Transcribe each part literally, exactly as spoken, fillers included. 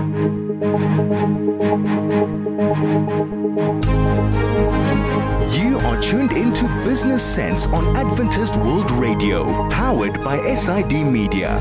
You are tuned into Business Sense on Adventist World Radio, powered by S I D Media.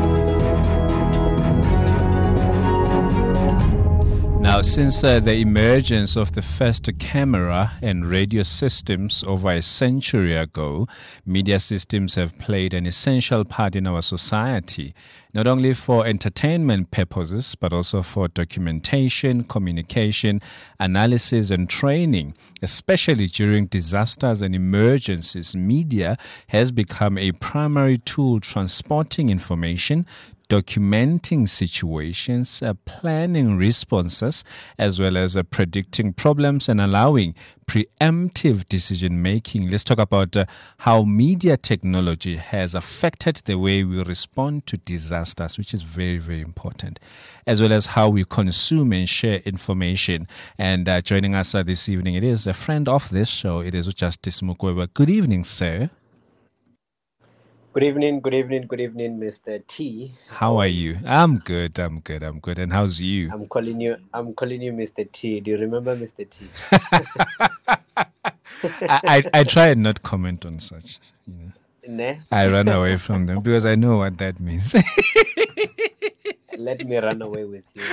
Now, since uh, the emergence of the first camera and radio systems over a century ago, media systems have played an essential part in our society, not only for entertainment purposes, but also for documentation, communication, analysis, and training. Especially during disasters and emergencies, media has become a primary tool transporting information, documenting situations, uh, planning responses, as well as uh, predicting problems and allowing preemptive decision making. Let's talk about uh, how media technology has affected the way we respond to disasters, which is very, very important, as well as how we consume and share information. And uh, joining us uh, this evening, it is a friend of this show. It is Justice Mukweba. Good evening, sir. Good evening, good evening, good evening, Mister T. How are you? I'm good, I'm good, I'm good. And how's you? I'm calling you, I'm calling you Mister T. Do you remember Mister T? I, I I try and not comment on such. You know. Ne? I run away from them because I know what that means. Let me run away with you.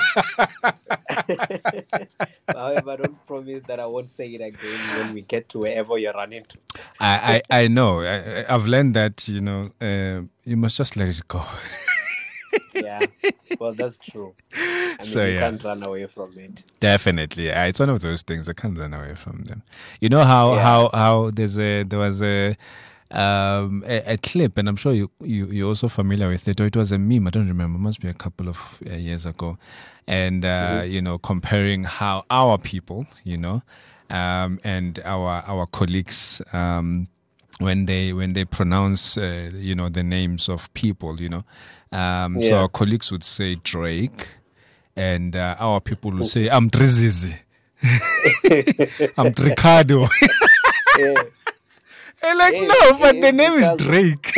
However, don't promise that I won't say it again when we get to wherever you're running to. I, I, I know. I, I've learned that, you know, uh, you must just let it go. Yeah, well, that's true. I mean, So, you yeah. can't run away from it. Definitely. Uh, It's one of those things. I can't run away from them. You know how, Yeah. how, how there's a, there was a, um, a, a clip, and I'm sure you, you, you're also familiar with it, or it was a meme, I don't remember, it must be a couple of uh, years ago, and, uh, Mm-hmm. you know, comparing how our people, you know, um, and our, our colleagues, um, when they, when they pronounce, uh, you know, the names of people, you know, um, so Yeah. our colleagues would say Drake, and uh, our people would say, I'm Drizizi, I'm Ricardo. Yeah. I'm like, Hey, no, but hey, the name is because- Drake.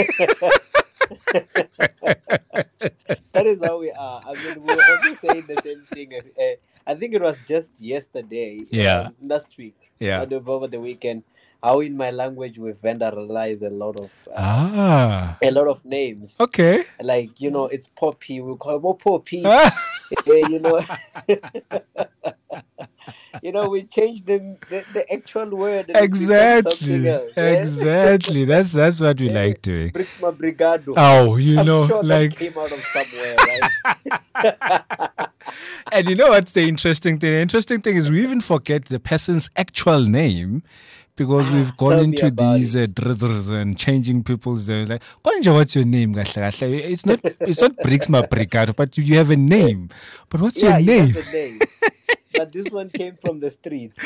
That is how we are. I mean, we were also saying the same thing. Uh, I think it was just yesterday. Yeah. um, last week. Yeah. Or the- over the weekend. How in my language we vandalize a lot of uh, Ah, a lot of names. okay. Like, you know, it's Poppy. We call it more Poppy. Ah, Eh, you know. You know, we change the the, the actual word. and it becomes something exactly, else, eh? exactly. That's that's what we Eh, like doing. Brixma Brigado. Oh, you I'm know, sure that like, came out of somewhere, right? and you know what's the interesting thing? The interesting thing is we even forget the person's actual name because we've gone Tell me into about these uh, drithers and changing people's names. Like, "Konja, what's your name? Kahle, kahle?" It's not it's not Brixma Brigado, but you have a name. But what's Yeah, your you name? have a name. But this one came from the streets.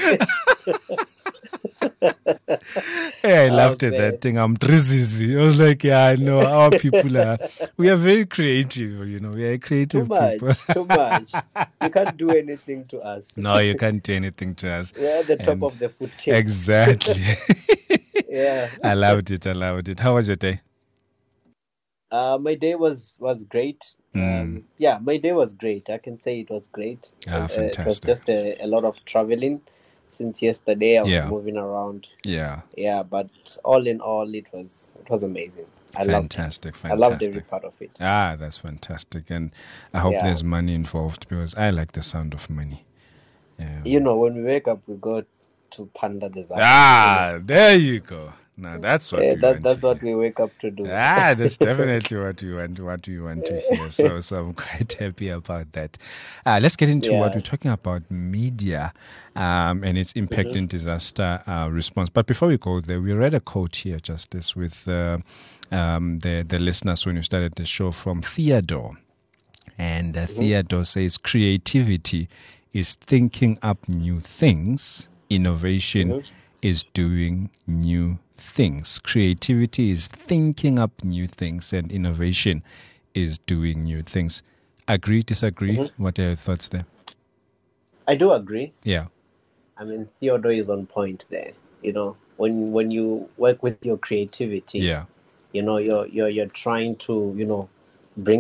Yeah, I Oh, laughed at man. that thing. I'm Drizizi. I was like, yeah, I know. Our people are, we are very creative, you know. We are Too creative much, people. too much. You can't do anything to us. No, you can't do anything to us. We're at the top And- of the food chain. Exactly. Yeah. I loved it. I loved it. How was your day? Uh, my day was was great. Mm. Um, yeah, my day was great. I can say it was great. Ah, Uh, it was fantastic. just a, a lot of traveling since yesterday. I was Yeah. moving around. Yeah. Yeah, but all in all, it was it was amazing. I loved it. Fantastic. I loved every Fantastic. part of it. Ah, that's fantastic. And I hope Yeah. there's money involved because I like the sound of money. Yeah. You know, when we wake up, we go to Panda the Zara. Ah, there you go. Now that's what Yeah, we that, want that's to what hear. we wake up to do. Ah, that's definitely what we want. What we want to hear. So, so I'm quite happy about that. Uh, let's get into what Yeah. we're talking about: media um, and its impact in disaster uh, response. But before we go there, we read a quote here, Justice, with uh, um, the the listeners when you started the show from Theodore, and uh, Theodore says, "Creativity is thinking up new things. Innovation Mhm. is doing new things. Creativity is thinking up new things, and innovation is doing new things." Agree, disagree? Mhm. What are your thoughts there? I do agree. Yeah. I mean, Theodore is on point there. You know, when when you work with your creativity, Yeah. you know, you're you're you're trying to, you know, bring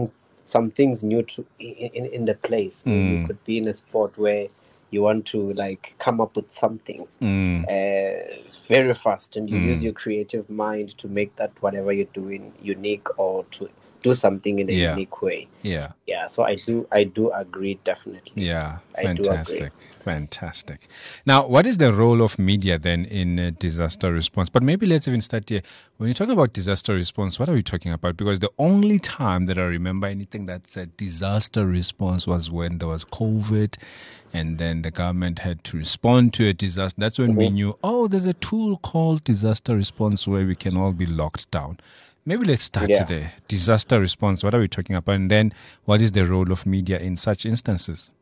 some things new to in, in, in the place. Mm. You could be in a sport where you want to like come up with something Mm. uh, very fast, and you Mm. use your creative mind to make that whatever you're doing unique, or to do something in a Yeah. unique way. Yeah. Yeah, so I do I do agree, definitely. Yeah, I do agree. fantastic, fantastic. Now, what is the role of media then in uh, disaster response? But maybe let's even start here. When you're talking about disaster response, what are we talking about? Because the only time that I remember anything that said disaster response was when there was COVID, and then the government had to respond to a disaster. That's when mm-hmm. we knew, oh, there's a tool called disaster response where we can all be locked down. Maybe let's start Yeah. today. Disaster response, what are we talking about? And then what is the role of media in such instances?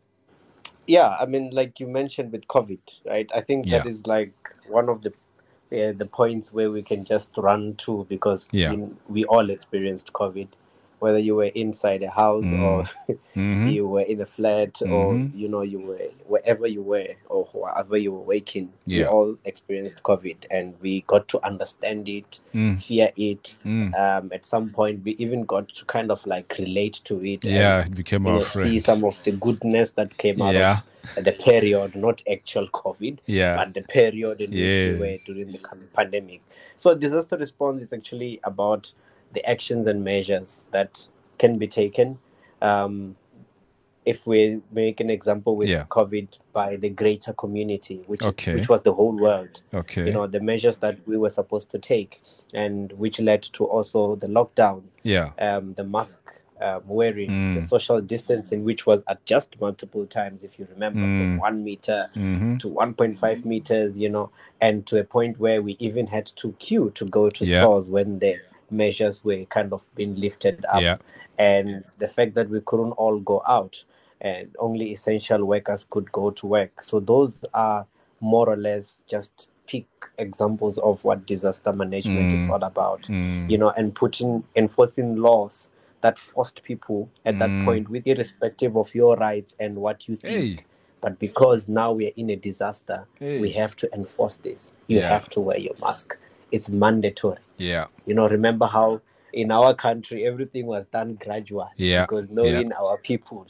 Yeah, I mean, like you mentioned with COVID, right? I think Yeah. that is like one of the uh, the points where we can just run to, because Yeah. in, we all experienced COVID, whether you were inside a house Mm. or Mm-hmm. you were in a flat, or Mhm. you know you were wherever you were or wherever you were waking. We Yeah. all experienced COVID, and we got to understand it, Mm. fear it. Mm. Um, at some point, we even got to kind of like relate to it. Yeah, and, it became you our know, see friend. some of the goodness that came out Yeah. of the period, not actual COVID, Yeah. but the period in which we were Yes. during the pandemic. So disaster response is actually about the actions and measures that can be taken. Um, if we make an example with Yeah. COVID, by the greater community, which Okay. is which was the whole world. Okay. You know, the measures that we were supposed to take, and which led to also the lockdown, Yeah. um, the mask um, wearing, Mm. the social distancing, which was adjusted multiple times, if you remember, Mm. from one meter Mhm. to one point five meters, you know, and to a point where we even had to queue to go to Yeah. stores when the measures were kind of being lifted up. Yeah. And the fact that we couldn't all go out, and only essential workers could go to work. So those are more or less just peak examples of what disaster management Mm. is all about. Mm. You know, and putting enforcing laws that forced people at that Mm. point, with irrespective of your rights and what you think. Hey. But because now we are in a disaster, Hey. we have to enforce this. You Yeah. have to wear your mask. It's mandatory. Yeah. You know, remember how in our country everything was done gradually, Yeah. because knowing our people,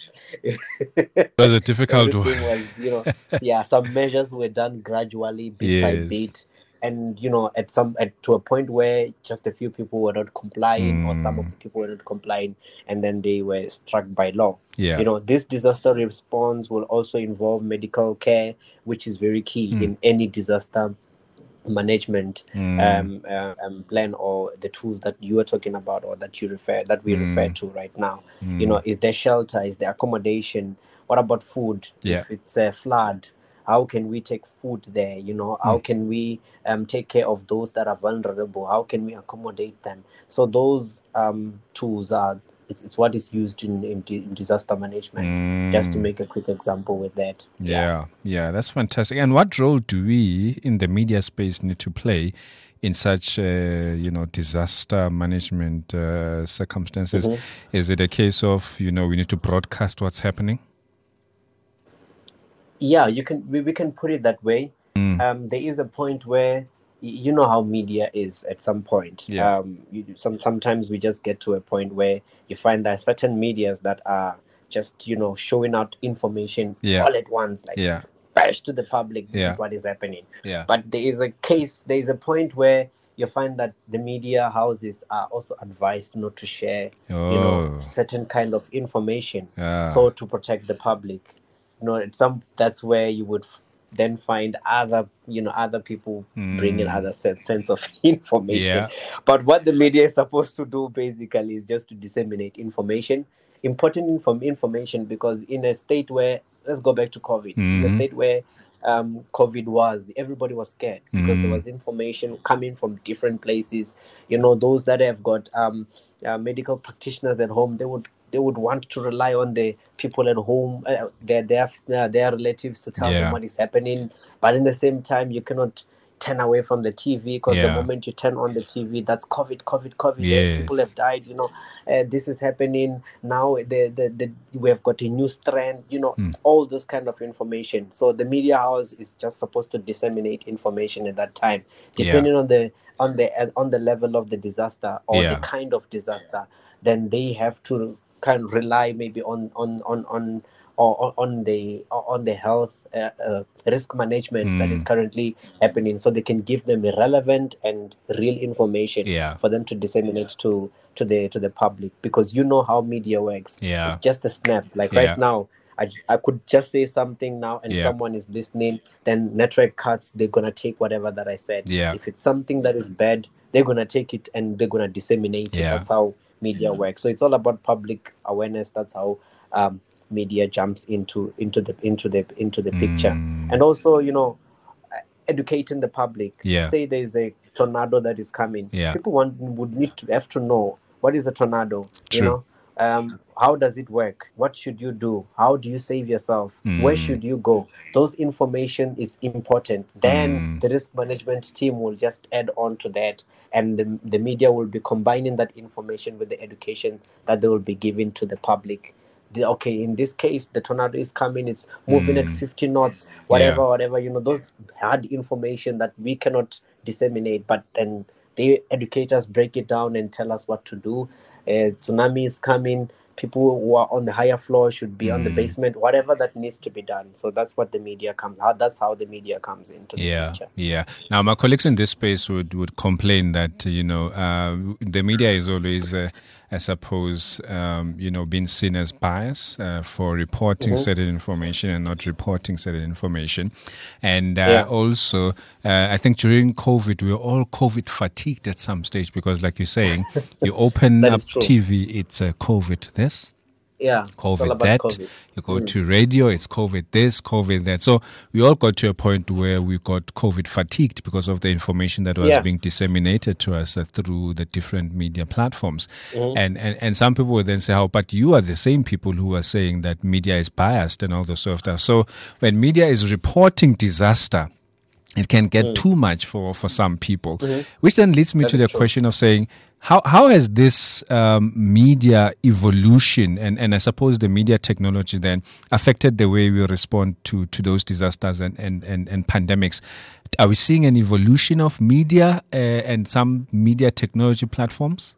It was a difficult everything one. was, you know, yeah, some measures were done gradually, bit by Yes. bit, and you know, at some at to a point where just a few people were not complying, or some of Mm. the people were not complying, and then they were struck by law. Yeah. You know, this disaster response will also involve medical care, which is very key Mm. in any disaster management Mm. um, uh, um, plan, or the tools that you are talking about, or that you refer that we Mm. refer to right now. Mm. You know, is there shelter? Is there accommodation? What about food? Yeah. If it's a flood, how can we take food there? You know, how Mm. can we um, take care of those that are vulnerable? How can we accommodate them? So those um, tools are it's, it's what is used in, in, di- in disaster management. Mm. Just to make a quick example with that. Yeah, yeah, that's fantastic. And what role do we in the media space need to play in such, uh, you know, disaster management uh, circumstances? Mhm. Is it a case of, you know, we need to broadcast what's happening? Yeah, you can. We, we can put it that way. Mm. Um, there is a point where y- you know how media is. At some point, Yeah. um, you, some sometimes we just get to a point where you find that certain medias that are just you know showing out information Yeah. all at once, like Yeah, bash to the public. This Yeah. is what is happening. yeah. But there is a case. There is a point where you find that the media houses are also advised not to share, you know, Oh. certain kind of information, Yeah. so to protect the public. You know, it's some that's where you would f- then find other, you know, other people bringing Mm. other set, sense of information. Yeah. But what the media is supposed to do basically is just to disseminate information, important inform- information, because in a state where, let's go back to COVID, in a Mhm. state where um, COVID was, everybody was scared because there Mm. was information coming from different places. You know, those that have got um, uh, medical practitioners at home, they would they would want to rely on the people at home, uh, their their uh, their relatives to tell Yeah. them what is happening. But in the same time, you cannot turn away from the T V, because the Yeah. moment you turn on the T V, that's COVID, COVID, COVID. eh, Yes. People have died. You know, uh, this is happening now. The, the the we have got a new strand. You know, Mm. all this kind of information. So the media house is just supposed to disseminate information at that time, Yeah. depending on the on the on the level of the disaster or Yeah. the kind of disaster. Then they have to can rely maybe on on on on or on the on the health uh, uh, risk management Mm. that is currently happening, so they can give them relevant and real information Yeah. for them to disseminate to to the to the public. Because you know how media works. Yeah. It's just a snap. Like Yeah. right now, I, I could just say something now and Yeah. someone is listening, then network cuts, they're going to take whatever that I said. Yeah. If it's something that is bad, they're going to take it and they're going to disseminate it. Yeah. That's how media works. So it's all about public awareness. That's how um, media jumps into into the into the into the picture. Mm. And also, you know, educating the public. Yeah. Say there's a tornado that is coming. Yeah. People want would need to have to know what is a tornado. True. You know, um, how does it work? What should you do? How do you save yourself? Mm. Where should you go? Those information is important. Then Mm. the risk management team will just add on to that, and the, the media will be combining that information with the education that they will be giving to the public. The, okay, in this case, the tornado is coming, it's moving Mm. at fifty knots, whatever, Yeah. whatever, you know, those hard information that we cannot disseminate, but then the educators break it down and tell us what to do. Uh, tsunami is coming, people who are on the higher floor should be on the Mm. basement, whatever that needs to be done. So that's what the media comes, how, that's how the media comes into the Yeah, picture. yeah. Now, my colleagues in this space would, would complain that, you know, uh, the media is always, uh, I suppose, um, you know, being seen as biased uh, for reporting Mhm. certain information and not reporting certain information. And uh, Yeah. also, uh, I think during COVID, we were all COVID fatigued at some stage because, like you're saying, you open That up is true. T V, it's uh, COVID this. Yeah, it's all COVID about that. COVID. You go to radio, it's COVID this, COVID that. So we all got to a point where we got COVID fatigued because of the information that was Yeah. being disseminated to us uh, through the different media platforms. Mhm. And, and and some people would then say, "Oh, but you are the same people who are saying that media is biased and all this sort of stuff." So when media is reporting disaster, it can get too much for, for some people, which then leads me That to is the true. question of saying, how how has this um, media evolution and, and I suppose the media technology then affected the way we respond to, to those disasters and, and, and, and pandemics? Are we seeing an evolution of media uh, and some media technology platforms?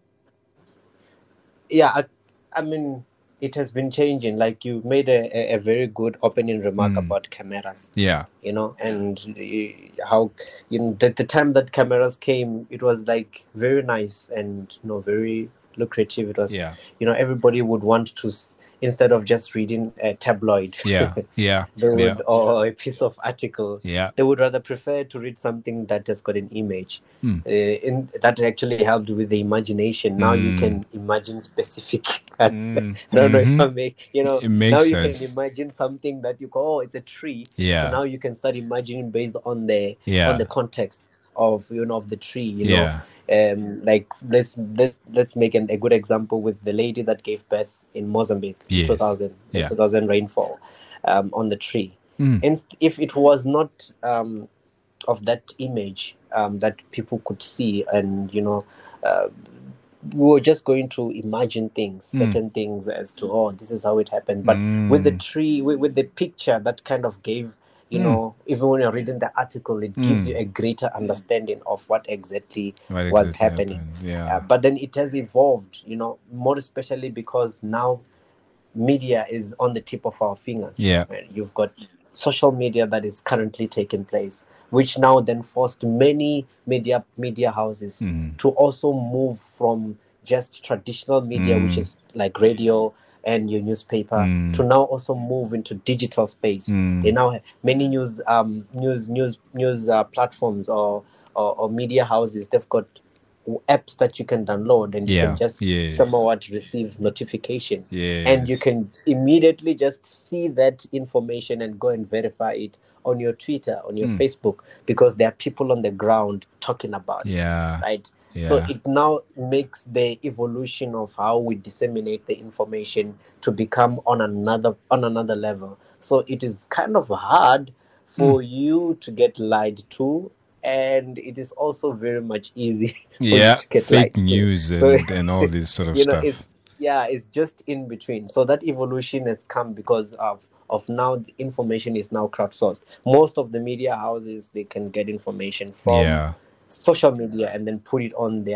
Yeah, I, I mean, it has been changing. Like you made a, a, a very good opening remark Mm. about cameras. Yeah. You know, and uh, how you know the, the time that cameras came, it was like very nice and you know very lucrative. It was Yeah. you know everybody would want to s- instead of just reading a tabloid, Yeah. Yeah. they would Yeah. or a piece of article. Yeah. They would rather prefer to read something that has got an image. Mm. Uh, in, that actually helped with the imagination. Now you Mm. can imagine specific. Mm. I don't know Mhm. if I make you know. It makes now you sense. can imagine something that you go, oh, it's a tree. Yeah. So now you can start imagining based on the Yeah. on the context of you know of the tree. You Yeah. know, um, like let's let's let's make an, a good example with the lady that gave birth in Mozambique Yes. in two thousand, the Yeah. two thousand rainfall um, on the tree. Mm. And if it was not um, of that image um, that people could see, and you know, uh, we were just going to imagine things, Mm. certain things as to oh, this is how it happened. But with the Mm. tree, with, with the picture, that kind of gave. You Mm. know, even when you're reading the article, it gives Mm. you a greater understanding of what exactly What was exactly happening. happened? Yeah. Uh, but then it has evolved, you know, more especially because now media is on the tip of our fingers. Yeah. And you've got social media that is currently taking place, which now then forced many media media houses Mm. to also move from just traditional media, Mm. which is like radio and your newspaper, Mm. to now also move into digital space. Mm. They now have many news um news news news uh, platforms or, or or media houses. They've got apps that you can download and you Yeah, can just yes. somewhat receive notification, Yes. and you can immediately just see that information and go and verify it on your Twitter, on your Mm. Facebook, because there are people on the ground talking about Yeah. it, right? So Yeah. it now makes the evolution of how we disseminate the information to become on another on another level. So it is kind of hard for you to get lied to, and it is also very much easy for Yeah, you to get lied fake to. news So- and, and all this sort of you know, stuff. it's yeah, it's just in between. So that evolution has come because of of now the information is now crowdsourced. Most of the media houses, they can get information from Yeah. social media and then put it on their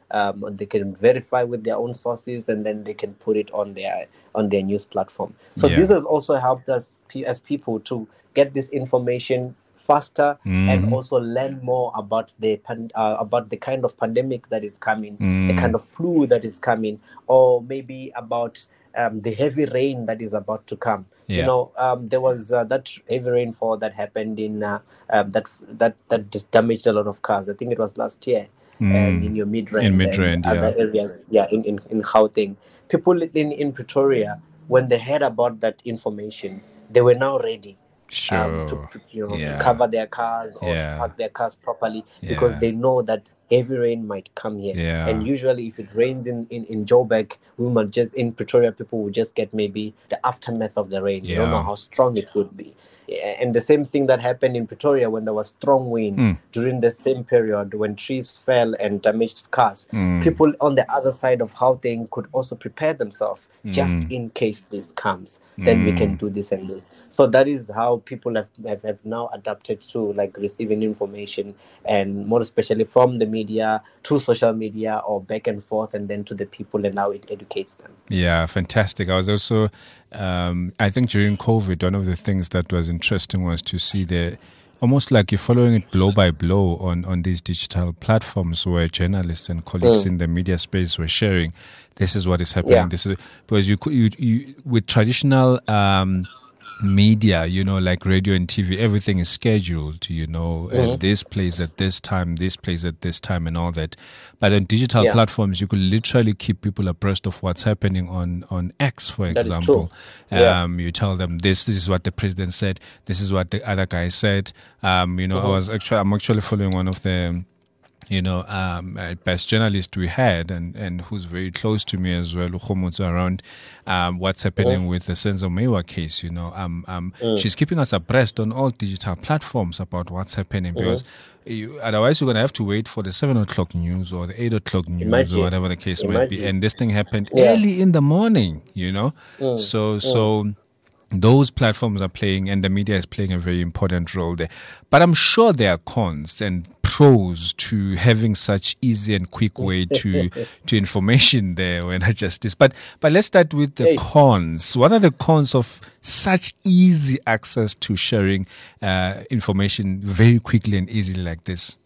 Um, they can verify with their own sources, and then they can put it on their on their news platform. So Yeah. this has also helped us pe- as people to get this information faster Mm-hmm. and also learn more about the pan- uh, about the kind of pandemic that is coming, Mm. the kind of flu that is coming, or maybe about um, the heavy rain that is about to come. Yeah. You know, um, there was uh, that heavy rainfall that happened in uh, um, that that that just damaged a lot of cars. I think it was last year, Mm. and in your Midrand In Midrand, and yeah. other areas, yeah, in in in Gauteng, people in in Pretoria, when they heard about that information, they were now ready. Sure. Um, to you know Yeah. to cover their cars or Yeah. to park their cars properly, because Yeah. they know that heavy rain might come here. Yeah. And usually if it rains in, in, in Joburg, we might just in Pretoria, people will just get maybe the aftermath of the rain. You don't Yeah. know how strong it would be. Yeah, and the same thing that happened in Pretoria when there was strong wind Mm. during the same period when trees fell and damaged cars. Mm. People on the other side of Gauteng could also prepare themselves just Mm. in case this comes. Then we can Mm. do this and this. So that is how people have, have, have now adapted to like receiving information, and more especially from the media to social media or back and forth, and then to the people, and now it educates them. Yeah, fantastic. I was also, um, I think during COVID, one of the things that was interesting was to see the, almost like you're following it blow by blow on, on these digital platforms where journalists and colleagues Mm. in the media space were sharing, this is what is happening. Yeah. This is, because you, could- you, you with traditional, um, media, you know, like radio and T V, everything is scheduled, you know, Mhm. and this plays at this time, this plays at this time and all that. But on digital Yeah. platforms, you could literally keep people abreast of what's happening on, on X, for That is example. true. Yeah. Um, you tell them this, this is what the president said, this is what the other guy said. Um, you know, I was actually, I'm actually following one of the, you know, um, uh, best journalist we had, and, and who's very close to me as well, Ukhomotso, around um, what's happening Mm. with the Senzo Mewa case. You know, um, um, Mm. she's keeping us abreast on all digital platforms about what's happening, because you, otherwise you're going to have to wait for the seven o'clock news or the eight o'clock news Imagine. or whatever the case might be. Imagine. And this thing happened Yeah. early in the morning, you know. Mm. So, so those platforms are playing, and the media is playing a very important role there. But I'm sure there are cons and pros to having such easy and quick way to to information there when I just this. But but let's start with the Hey. cons. What are the cons of such easy access to sharing uh, information very quickly and easily like this?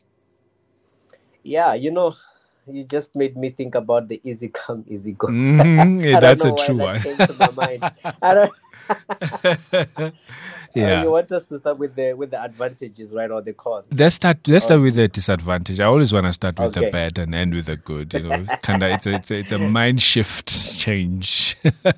Yeah, you know, you just made me think about the easy come, easy go. Mhm, yeah, I that's don't a know why true that one. came to my mind. I don't. Yeah. Uh, you want us to start with the with the advantages, right, or the cons? Let's start. Let's start with the disadvantage. I always want to start with the Okay. bad and end with the good. You know, kind of. It's a, it's a, it's a mind shift change.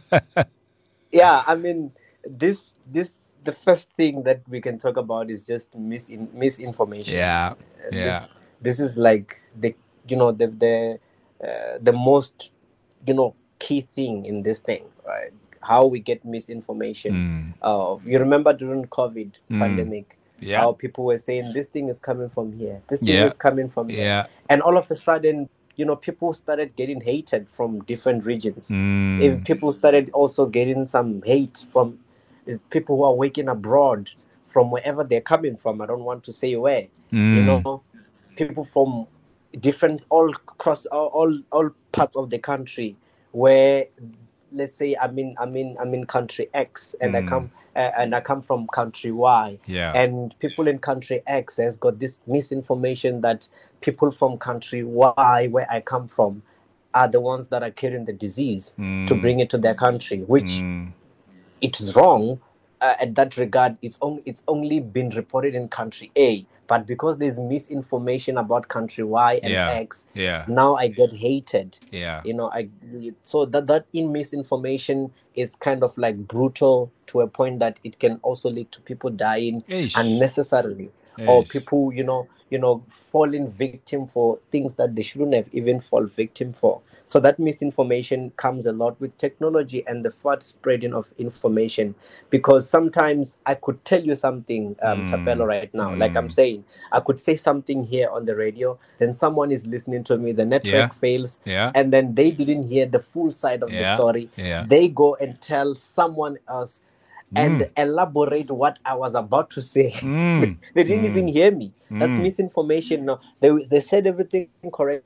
Yeah, I mean, this this the first thing that we can talk about is just misin misinformation. yeah, Uh, yeah, This, this is like the you know the the uh, the most you know key thing in this thing, right? How we get misinformation. Mm. Uh, you remember during COVID Mm. pandemic, yeah, how people were saying this thing is coming from here, this thing Yeah. is coming from there, yeah. and all of a sudden, you know, people started getting hated from different regions. Mm. If people started also getting some hate from uh, people who are working abroad, from wherever they're coming from. I don't want to say where. Mm. You know, people from different all across all all, all parts of the country, where let's say I'm in I'm in I'm in country X, and Mm. I come uh, and I come from country Y, Yeah. and people in country X has got this misinformation that people from country Y, where I come from, are the ones that are carrying the disease Mm. to bring it to their country, which Mm. it is wrong. Uh, at that regard, it's only it's only been reported in country A, but because there's misinformation about country Y and Yeah. X, Yeah. now I get hated. Yeah. You know, I so that that in misinformation is kind of like brutal to a point that it can also lead to people dying Eish. unnecessarily, or Eish. people, you know, you know, falling victim for things that they shouldn't have even fall victim for. So that misinformation comes a lot with technology and the fast spreading of information. Because sometimes I could tell you something, um, Mm. Tapelo, right now, like I'm Mm. saying, I could say something here on the radio, then someone is listening to me, the network Yeah. fails, Yeah. and then they didn't hear the full side of the Yeah. story. Yeah. They go and tell someone else and Mm. elaborate what I was about to say. Mm. They didn't Mm. even hear me. That's Mm. misinformation. No, they they said everything correctly,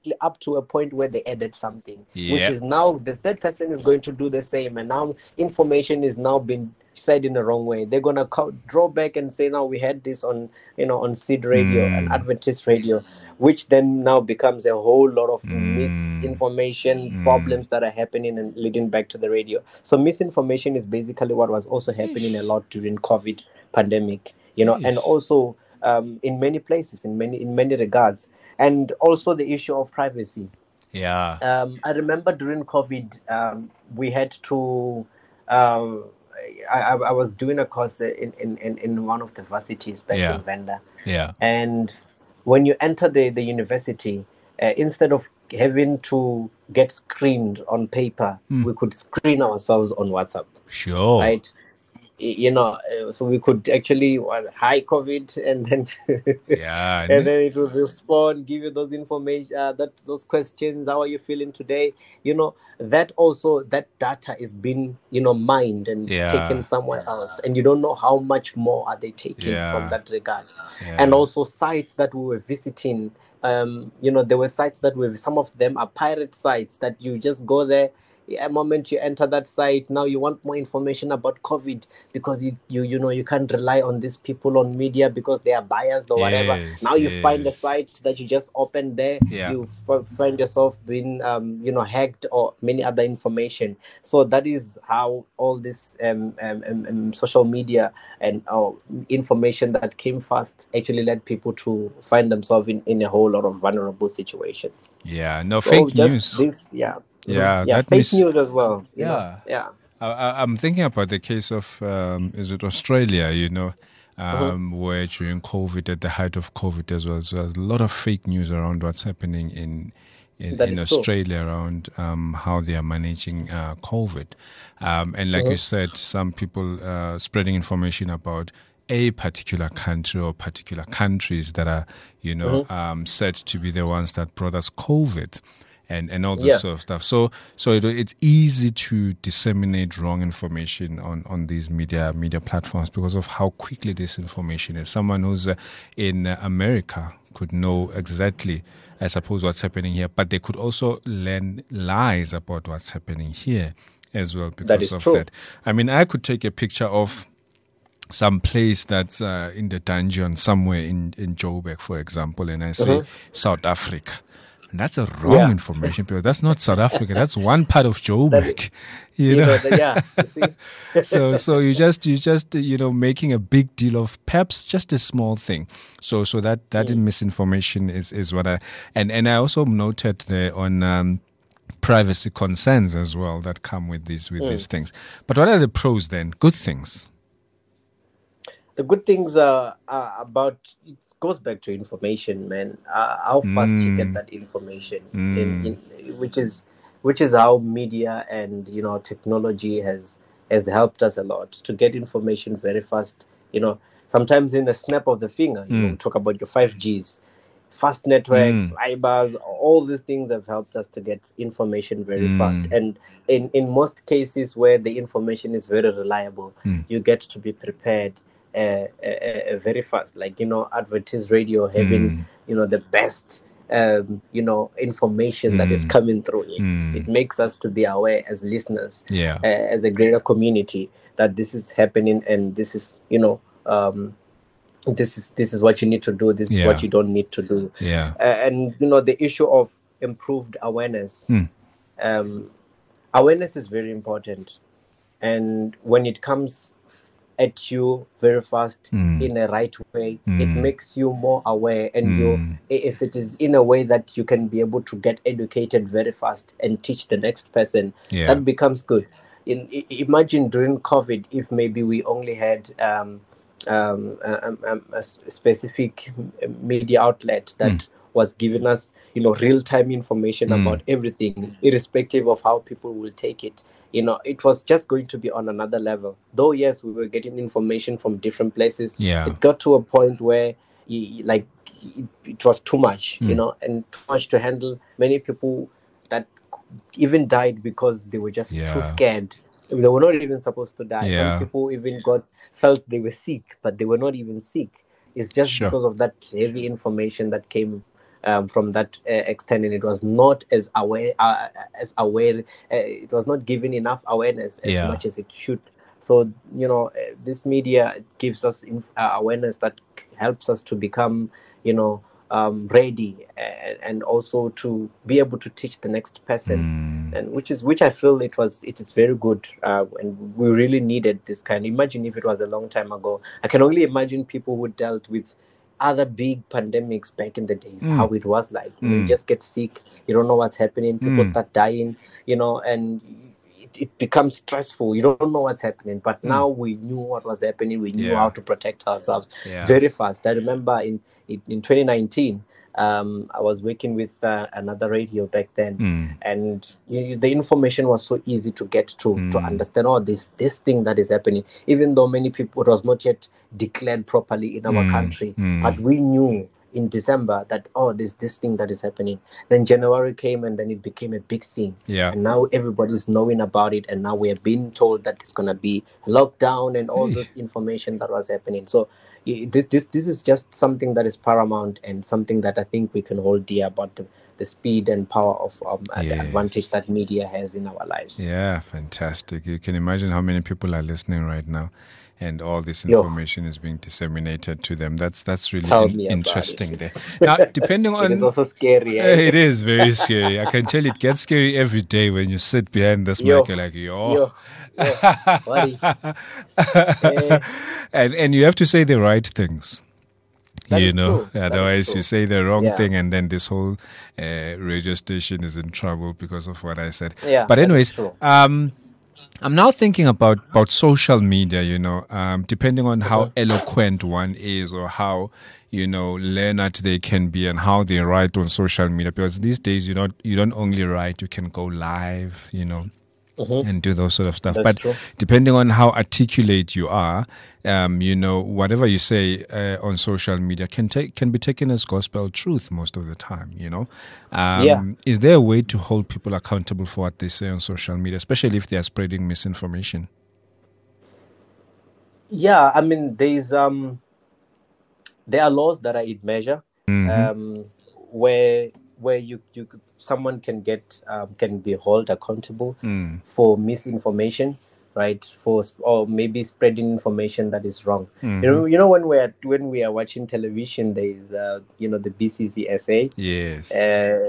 directly up to a point where they added something, Yeah. which is now the third person is going to do the same, and now information is now being said in the wrong way. They're gonna co- draw back and say, "Now we had this on, you know, on Seed Radio Mm. and Adventist Radio," which then now becomes a whole lot of Mm. misinformation Mm. problems that are happening and leading back to the radio. So misinformation is basically what was also happening a lot during COVID pandemic, you know, and Yeesh. also um, in many places, in many in many regards, and also the issue of privacy. Yeah. Um, I remember during COVID, um, we had to. Um, I, I I was doing a course in, in, in, in one of the varsities back Yeah. in Venda, Yeah. and when you enter the, the university, uh, instead of having to get screened on paper, Mm. we could screen ourselves on WhatsApp, Sure. right? Y- You know, uh, so we could actually, well, hi COVID, and then Yeah. and then it will respond, give you those information, uh, that those questions. How are you feeling today? You know, that also that data is being, you know, mined and Yeah. taken somewhere else, and you don't know how much more are they taking Yeah. from that regard. Yeah. And also sites that we were visiting. Um, you know, there were sites that were, some of them are pirate sites that you just go there. A moment you enter that site, now you want more information about COVID because you, you you know you can't rely on these people on media because they are biased or whatever. Yes, Now you find a yes. site that you just open there, Yeah. you f- find yourself being um, you know hacked or many other information. So that is how all this um, um, um, um, social media and uh, information that came fast actually led people to find themselves in, in a whole lot of vulnerable situations. Yeah. No, So fake just news. this, yeah. Yeah, yeah, that fake mis- news as well. You Yeah. know? yeah. I, I, I'm thinking about the case of, um, is it Australia, you know, um, where during COVID, at the height of COVID as well, so there's a lot of fake news around what's happening in in, That in is true. Australia around um, how they are managing uh, COVID. Um, and like you said, some people uh, spreading information about a particular country or particular countries that are, you know, um, said to be the ones that brought us COVID. And, and all this Yeah. sort of stuff. So so it, it's easy to disseminate wrong information on, on these media media platforms because of how quickly this information is. Someone who's uh, in uh, America could know exactly, I suppose, what's happening here, but they could also learn lies about what's happening here as well because That is of true. that. I mean, I could take a picture of some place that's uh, in the dungeon somewhere in, in Joburg, for example, and I say South Africa. And that's a wrong Yeah. information because that's not South Africa. That's one part of Joburg. You You know, know, the- yeah. You see? so so you just you just you know making a big deal of perhaps just a small thing. So so that that misinformation is is what I and and I also noted there on. Um, privacy concerns as well that come with these with these things. But what are the pros then? Good things. The good things are, are about, it goes back to information, man. Uh, how fast you get that information, in, in, which is which is how media and, you know, technology has has helped us a lot to get information very fast. You know, sometimes in the snap of the finger, you know, talk about your five Gs, fast networks, fibers, all these things have helped us to get information very fast. And in, in most cases where the information is very reliable, you get to be prepared uh, uh, uh, very fast. Like, you know, Adventist Radio having, you know, the best, um, you know, information that is coming through it. It makes us to be aware as listeners, Yeah. uh, as a greater community, that this is happening and this is, you know, um, this is this is what you need to do, this is Yeah. what you don't need to do. Yeah. Uh, and you know, the issue of improved awareness, um, awareness is very important, and when it comes at you very fast in a right way, it makes you more aware, and you, if it is in a way that you can be able to get educated very fast and teach the next person, Yeah. that becomes good. In, i- imagine during COVID, if maybe we only had um, um, um, um, a s- specific media outlet that was giving us, you know, real-time information about everything, irrespective of how people will take it. You know, it was just going to be on another level. Though, yes, we were getting information from different places. Yeah. It got to a point where, y- like, it, it was too much, you know, and too much to handle. Many people that even died because they were just too Yeah. scared. They were not even supposed to die. Yeah. Some people even got felt they were sick, but they were not even sick. It's just Sure. because of that heavy information that came um, from that uh, extent, and it was not as aware uh, as aware. Uh, it was not given enough awareness as Yeah. much as it should. So you know, uh, this media gives us in, uh, awareness that helps us to become, you know, um, ready, and, and also to be able to teach the next person, Mm. and which is which I feel it was it is very good, uh, and we really needed this kind. Imagine if it was a long time ago. I can only imagine people who dealt with other big pandemics back in the days, Mm. how it was like. You know, you Mm. just get sick, you don't know what's happening, people Mm. start dying, you know, and it, it becomes stressful. You don't know what's happening. But Mm. now we knew what was happening. We knew Yeah. how to protect ourselves Yeah. very fast. I remember in in, in twenty nineteen, um, I was working with uh, another radio back then, Mm. and you, the information was so easy to get to to Mm. understand. Oh, this this thing that is happening, even though many people, it was not yet declared properly in our Mm. country, Mm. but we knew in December that, oh, there's this thing that is happening. Then January came, and then it became a big thing. Yeah. And now everybody's knowing about it, and now we're being told that it's gonna be lockdown and all Eesh. this information that was happening. So i- this this this is just something that is paramount, and something that I think we can hold dear about the, the speed and power of um, uh, the Yes. advantage that media has in our lives. Yeah, fantastic. You can imagine how many people are listening right now, and all this Yo. information is being disseminated to them. That's that's really Tell in- me about interesting it. there. Now, depending It is on also scary. Eh, Eh? it is very scary. I can tell it gets scary every day when you sit behind this Yo. mic. You're like, yo. Yo. Yo. Buddy. Eh. and and you have to say the right things. That you is know, true. That is otherwise true. you say the wrong Yeah. thing, and then this whole uh, radio station is in trouble because of what I said. Yeah, but that is anyways, true. um, I'm now thinking about, about social media, you know, um, depending on how eloquent one is, or how, you know, learned they can be, and how they write on social media. Because these days, you don't, you don't only write, you can go live, you know, Mhm. and do those sort of stuff. That's but true. depending on how articulate you are, um, you know, whatever you say uh, on social media can take can be taken as gospel truth most of the time. You know, um, Yeah. is there a way to hold people accountable for what they say on social media, especially if they are spreading misinformation? Yeah, I mean, there's um, there are laws that are in measure, Mhm. um, where where you you could- someone can get um, can be held accountable Mm. for misinformation, right? For sp- or maybe spreading information that is wrong. Mhm. You know, you know when we're when we are watching television, there is uh, you know, the B C C S A. Yes. Uh,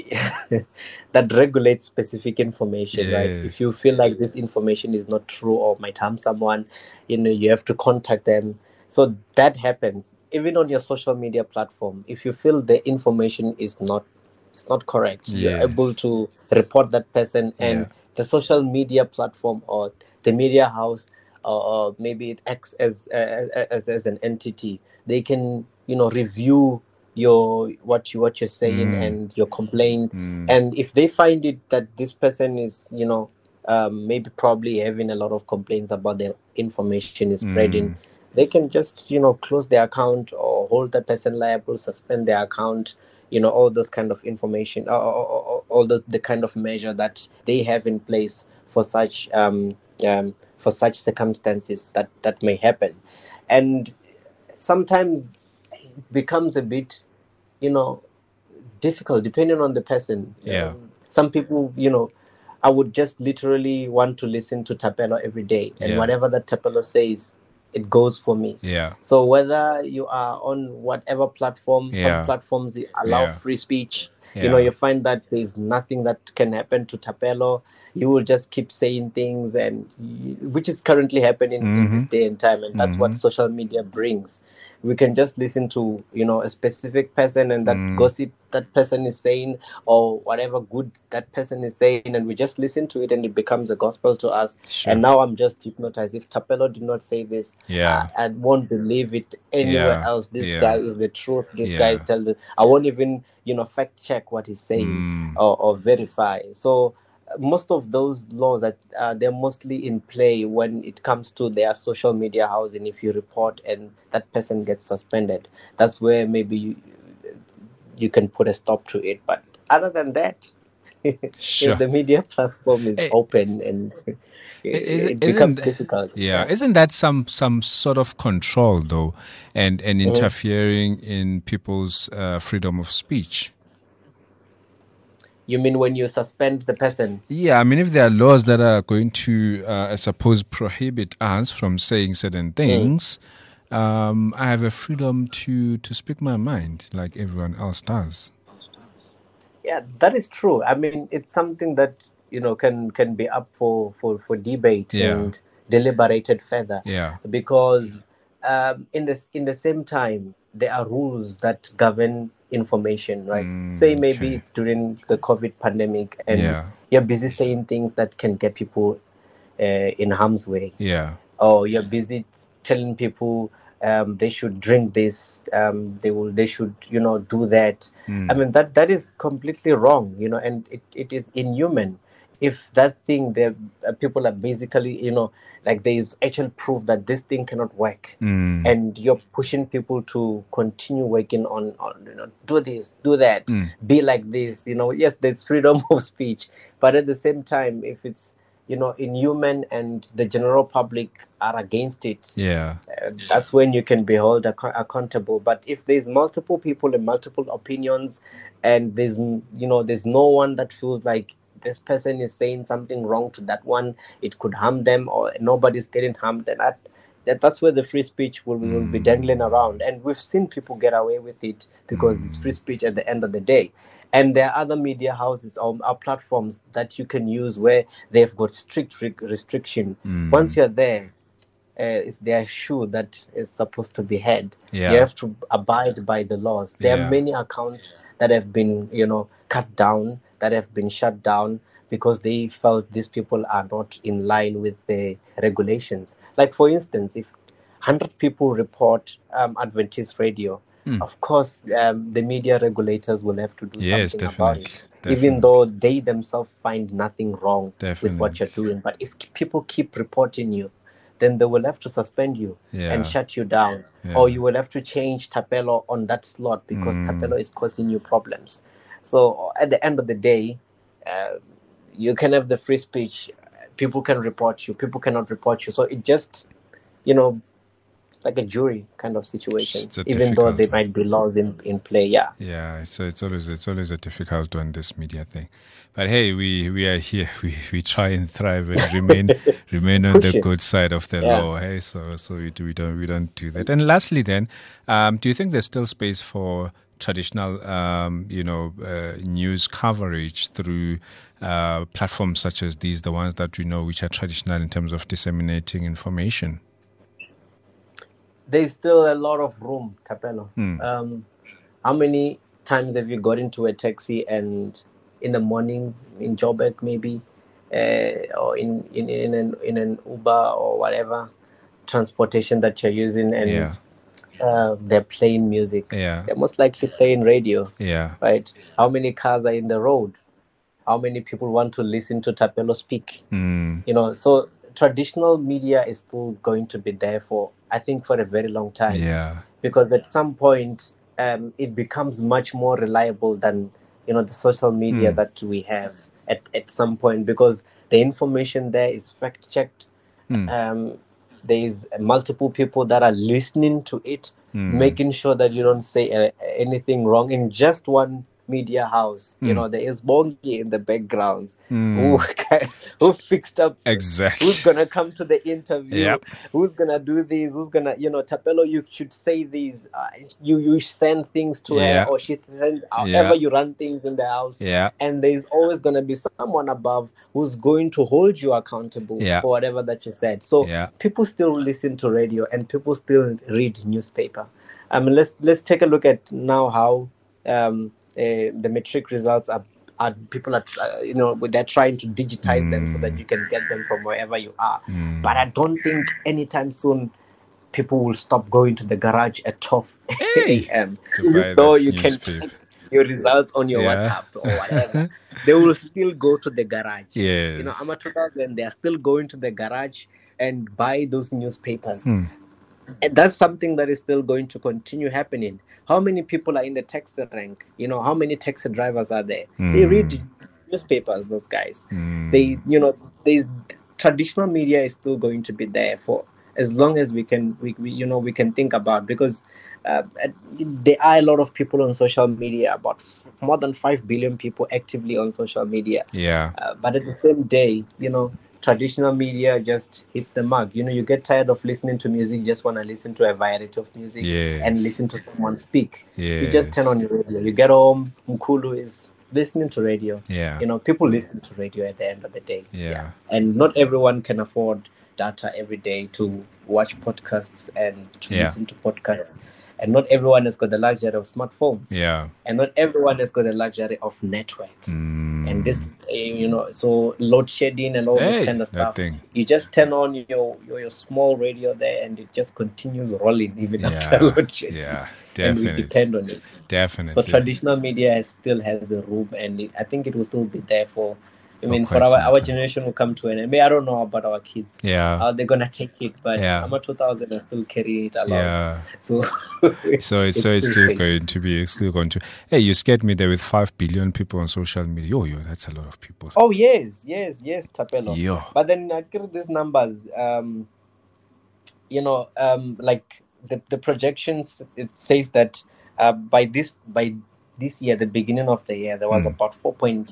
that regulates specific information, right? Yes. If you feel like this information is not true or might harm someone, you know, you have to contact them. So that happens even on your social media platform. If you feel the information is not it's not correct, you're Yes. able to report that person, and Yeah. the social media platform or the media house, or, or maybe it acts as, uh, as as an entity. They can, you know, review your what you what you're saying Mm. and your complaint, Mm. and if they find it that this person is, you know, um, maybe probably having a lot of complaints about the information is spreading, Mm. they can just, you know, close their account or hold the person liable, suspend their account, you know, all this kind of information, or, or, or, all the, the kind of measure that they have in place for such um, um, for such circumstances that, that may happen. And sometimes it becomes a bit, you know, difficult depending on the person. Yeah. Um, some people, you know, I would just literally want to listen to Tapelo every day, and Yeah. whatever that Tapelo says, it goes for me. Yeah. So whether you are on whatever platform, Yeah. some platforms they allow Yeah. free speech. Yeah. You know, you find that there's nothing that can happen to Tapelo. You will just keep saying things, and you, which is currently happening in this Mhm. day and time, and that's what Mhm. social media brings. We can just listen to, you know, a specific person, and that Mm. gossip that person is saying, or whatever good that person is saying, and we just listen to it, and it becomes a gospel to us. Sure. And now I'm just hypnotized. If Tapelo did not say this, Yeah. I, I won't believe it anywhere Yeah. else. This Yeah. guy is the truth. This Yeah. guy is telling the, I won't even, you know, fact check what he's saying, Mm. or, or verify. So uh, most of those laws that uh, they're mostly in play when it comes to their social media housing. If you report and that person gets suspended, that's where maybe you, you can put a stop to it. But other than that, Sure. If the media platform is Eh, open, and it, Is, it isn't becomes difficult. yeah? Isn't that some some sort of control though, and and Mhm. interfering in people's uh, freedom of speech? You mean when you suspend the person? Yeah, I mean, if there are laws that are going to, uh, I suppose, prohibit us from saying certain Mm. things, um, I have a freedom to to speak my mind like everyone else does. Yeah, that is true. I mean, it's something that you know can can be up for for for debate Yeah, and deliberated further, yeah, because um, in this in the same time there are rules that govern information, right? Say mm, maybe okay, it's during the COVID pandemic and yeah, you're busy saying things that can get people uh, in harm's way, yeah, or you're busy telling people um, they should drink this, um, they will, they should, you know, do that. I mm, mean, that that is completely wrong, you know, and it, it is inhuman. If that thing, the uh, people are basically, you know, like there is actual proof that this thing cannot work, mm, and you're pushing people to continue working on, on you know, do this, do that, mm, be like this, you know. Yes, there's freedom of speech, but at the same time, if it's you know inhuman and the general public are against it, yeah, uh, that's when you can be held ac- accountable. But if there's multiple people and multiple opinions, and there's n- you know there's no one that feels like this person is saying something wrong to that one, it could harm them, or nobody's getting harmed, then that, that that's where the free speech will, will be dangling around. And we've seen people get away with it because it's free speech at the end of the day. And there are other media houses or, or platforms that you can use where they've got strict re- restriction. Once you're there, uh, it's their shoe that is supposed to be had. You yeah, have to abide by the laws. There are yeah, many accounts that have been, you know, cut down, that have been shut down because they felt these people are not in line with the regulations. Like, for instance, if one hundred people report um, Adventist radio, mm. of course, um, the media regulators will have to do Yes, something about definitely, it, even definitely, though they themselves find nothing wrong with what you're definitely, doing. But if people keep reporting you, then they will have to suspend you yeah, and shut you down. yeah, Or you will have to change Tapelo on that slot because mm, Tapelo is causing you problems. So at the end of the day, uh, you can have the free speech. People can report you. People cannot report you. So it just, you know, like a jury kind of situation, it's a even though difficult there one. might be laws in, in play. Yeah. Yeah, so it's always it's always a difficult one, this media thing. But hey, we, we are here. We, we try and thrive and remain remain on Push the it. good side of the Yeah. law. Hey, so so we do, we don't we don't do that. And lastly, then, um, do you think there's still space for traditional, um, you know, uh, news coverage through uh, platforms such as these, the ones that we know, which are traditional in terms of disseminating information? There's still a lot of room, Capello. Hmm. Um, how many times have you got into a taxi and in the morning in Joburg maybe, uh, or in, in, in, an, in an Uber or whatever transportation that you're using, and Yeah. uh, they're playing music? Yeah. They're most likely playing radio, Yeah. right? How many cars are in the road? How many people want to listen to Tapelo speak? Mm. You know, so traditional media is still going to be there for, I think, for a very long time. Yeah. Because at some point, um, it becomes much more reliable than, you know, the social media Mm. that we have at, at some point, because the information there is fact checked. Mm. Um, there is multiple people that are listening to it, Mm. making sure that you don't say uh, anything wrong in just one media house. You Mm. know, there is Bongi in the backgrounds Mm. who who fixed up, Exactly. who's gonna come to the interview, Yep. who's gonna do this, who's gonna, you know, Tapelo, you should say these, uh, you you send things to Yeah. her, or she send however Yeah. you run things in the house. Yeah. And there's always gonna be someone above who's going to hold you accountable Yeah. for whatever that you said. So Yeah. people still listen to radio and people still read newspaper. I mean, let's let's take a look at now how um, uh, the metric results are. Are, people are, uh, you know, they're trying to digitize them so that you can get them from wherever you are. Mm. But I don't think anytime soon people will stop going to the garage at twelve Hey! a.m. To buy Even though that you can newspaper. check your results on your Yeah. WhatsApp or whatever, they will still go to the garage. Yes. You know, Amatodas, and they are still going to the garage and buy those newspapers. Mm. And that's something that is still going to continue happening. How many people are in the taxi rank? You know, how many taxi drivers are there? They Mm. read newspapers, those guys. Mm. They, you know, they traditional media is still going to be there for as long as we can, we, we you know, we can think about, because uh, there are a lot of people on social media, about more than five billion people actively on social media. Yeah. Uh, but at the same day, you know, traditional media just hits the mark. You know, you get tired of listening to music, just want to listen to a variety of music Yes. and listen to someone speak. Yes. You just turn on your radio. You get home, Mkulu is listening to radio. Yeah. You know, people listen to radio at the end of the day. Yeah. yeah. And not everyone can afford data every day to watch podcasts and to Yeah. listen to podcasts. And not everyone has got the luxury of smartphones. Yeah. And not everyone has got the luxury of network. Mm. And this, uh, you know, so load shedding and all Hey, this kind of that stuff. thing. You just turn on your, your your small radio there, and it just continues rolling even Yeah. after load shedding. Yeah, And we definitely. depend on it. Definitely. So traditional media has, still has a room, and it, I think it will still be there for. I For mean, quite for our, some our time. generation will come to an end. I mean, I don't know about our kids. Yeah. How they're gonna take it, but Yeah. I'm a two thousand and still carrying it along. Yeah. So, So it's, so it's still great. going to be it's still going to. Hey, you scared me there with five billion people on social media. Yo, yo, that's a lot of people. Oh yes, yes, yes, Tapelo. Yo. But then I get these numbers. Um, you know, um, like the the projections. It says that uh, by this by this year, the beginning of the year, there was Mm. about four point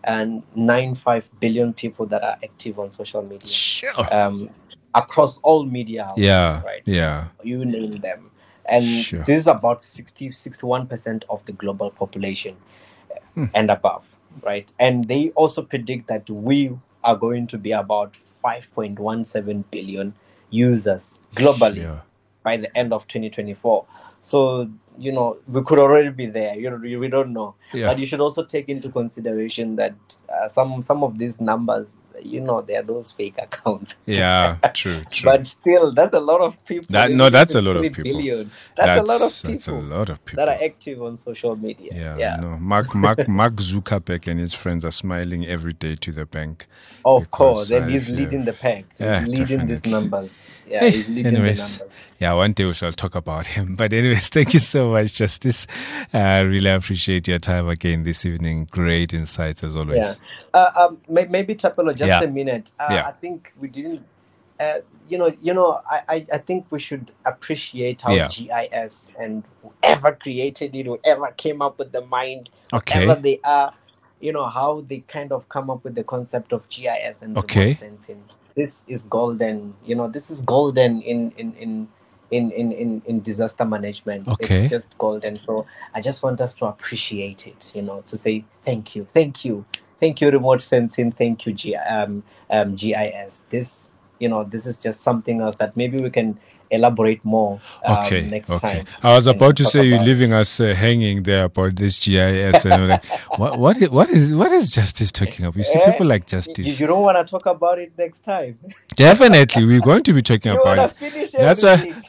nine five billion people that are active on social media. Sure. Um, across all media houses, Yeah. right? Yeah. You name them. And Sure. this is about sixty, sixty-one percent of the global population Hmm. and above, right? And they also predict that we are going to be about five point one seven billion users globally Sure. by the end of twenty twenty-four. So, you know, we could already be there. You know, we don't know. Yeah. But you should also take into consideration that uh, some some of these numbers, you know, they are those fake accounts. Yeah. True. True. But still, that's a lot of people. That- no, that's a lot of three people. billion. That's, a lot of That's people a lot of people. that are active on social media. Yeah, Yeah. no. Mark, Mark, Mark Zuckerberg and his friends are smiling every day to the bank. Of because, course, and uh, he's yeah. leading the pack. He's Yeah, leading these definitely. numbers. Yeah, Hey, he's leading anyways, the numbers. yeah, one day we shall talk about him. But anyways, thank you so much, Justice. I uh, really appreciate your time again this evening. Great insights as always. Yeah. Uh, um, may, maybe Tapelo, just Yeah. a minute. Uh, Yeah. I think we didn't. Uh, you know, you know. I, I, I think we should appreciate how Yeah. G I S and whoever created it, whoever came up with the mind, Okay. whatever they are, you know, how they kind of come up with the concept of G I S and Okay. remote sensing. This is golden. You know, this is golden in in in. In, in, in, in disaster management. Okay. It's just golden. So I just want us to appreciate it, you know, to say thank you, thank you, thank you, remote sensing, thank you, G, um, um, G I S. This, you know, this is just something else that maybe we can elaborate more um, Okay, next okay. time. I was and about to talk say you're about leaving it. us uh, hanging there about this G I S, and I'm like, what, what, is, what is, what is Justice talking about? You see, Eh, people like You, Justice. you don't want to talk about it next time. Definitely, we're going to be talking You about want it. to finish That's why. everything.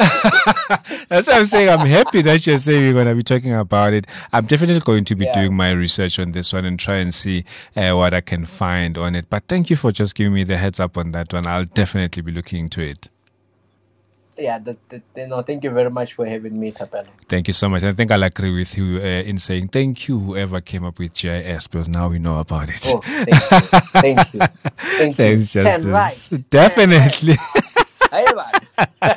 That's why I'm saying I'm happy that you're saying we're going to be talking about it. I'm definitely going to be Yeah. doing my research on this one and try and see uh, what I can find on it. But thank you for just giving me the heads up on that one. I'll definitely be looking into it. Yeah, that, that, you know, thank you very much for having me, Tapelo. Thank you so much. I think I'll agree with you uh, in saying thank you, whoever came up with G I S, because now we know about it. Oh, thank you. Thank you. Thank you. Thanks, Ten Justice. right. Definitely. Hey, man.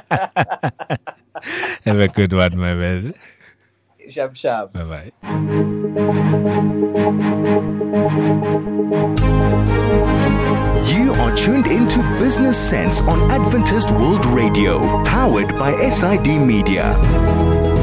Have a good one, my man. Sharp, sharp. Bye bye. You are tuned into Business Sense on Adventist World Radio, powered by S I D Media.